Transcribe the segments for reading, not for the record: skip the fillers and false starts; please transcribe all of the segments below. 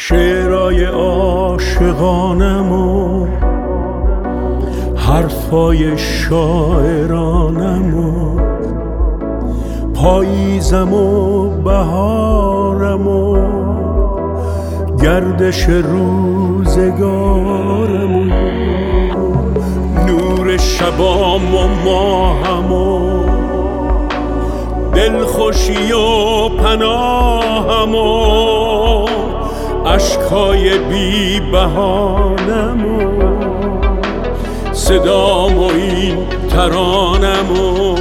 شعرهای عاشقانم و حرفای شاعرانم و پاییزم و بهارم و گردش روزگارم و نور شبام و ماهم و دلخوشی و پناهم و عشقای بی بهانم و صدام و این ترانم و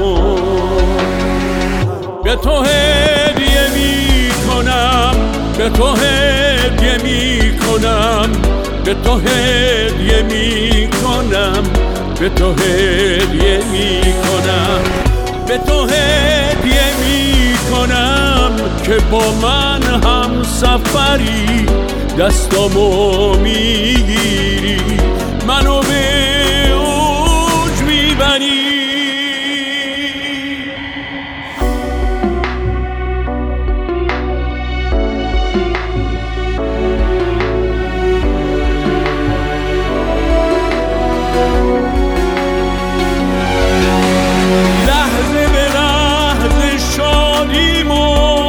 به تو هدیه می کنم، به تو هدیه می کنم، به تو هدیه می کنم، به تو هدیه می کنم، به تو هدیه می کنم که با من هم سفری دستامو میگیری منو به اوج میبری. لحظه به لحظه شادیمو،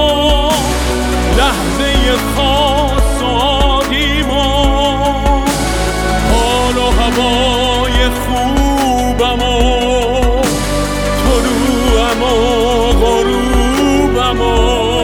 لحظه خاص و عادیمو، حال و هوای خوبم و طلوعم و غروبم و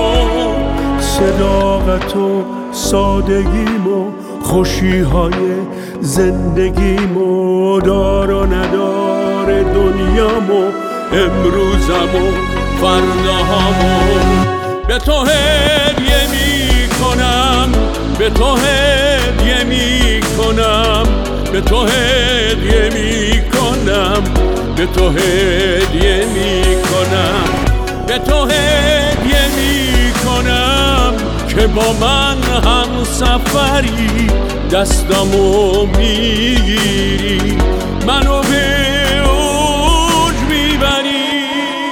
صداقت و سادگیم و خوشیهای زندگیم و دار و ندار دنیام و امروزم و فرداهام و به تو هدیه می کنم، به تو هدیه می کنم، به تو هدیه می کنم، به تو هدیه می کنم، به تو هدیه می کنم که با من هم سفری دستامو میگیری منو به اوج میبری.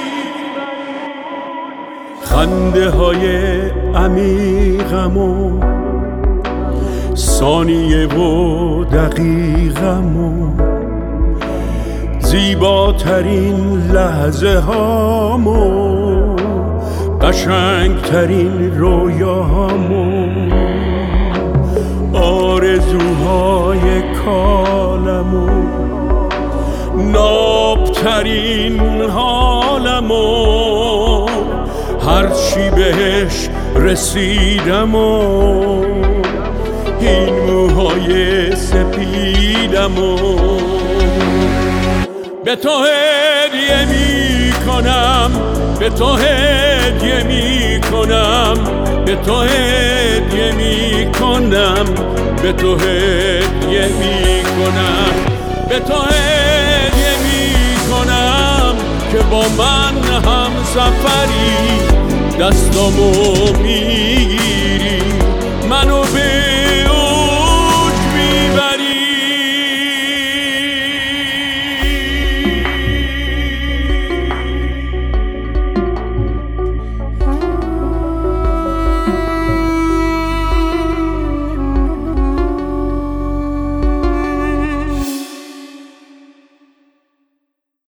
خنده های عمیقم و ثانیه و دقیقم و زیباترین لحظه هام و قشنگترین رویاهام و آرزوهای کالم و نابترین حالم و هرچی بهش رسیدم و این موهای سپیدم و به تو هدیه می کنم، به تو هدیه می کنم، به تو هدیه می کنم، به تو هدیه می کنم، به تو هدیه می کنم که با من هم سفری دستامو میگیری منو به